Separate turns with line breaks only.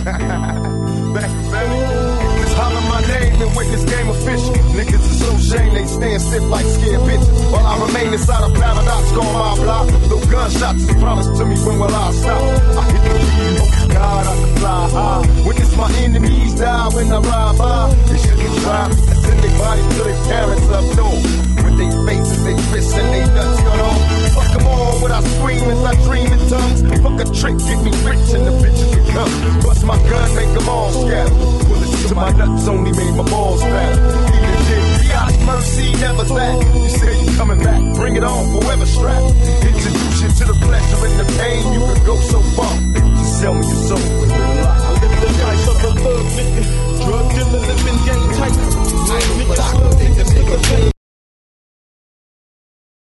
Back in belly. Just holler my name and witness game official. Niggas is so shame they stand stiff like scared bitches. While I remain inside a paradox, call my block. Though gunshots is promised to me, when will I stop? I hit the beat, oh God, I can fly high. Witness my enemies die when I ride by. They shouldn't try me, send their bodies to their parents up north. With their faces, they wrists, and they nuts cut off. Fuck them all when I scream as I dream in tongues. Fuck a trick, get me rich and the bitches can come. Bust my gun, make them all scatter. Bullets to my nuts only made my balls fatter. Even did God's mercy, never that. You say you coming back, bring it on, forever strap. Introduce you to the pleasure and the pain. You can go so far, just sell me your soul.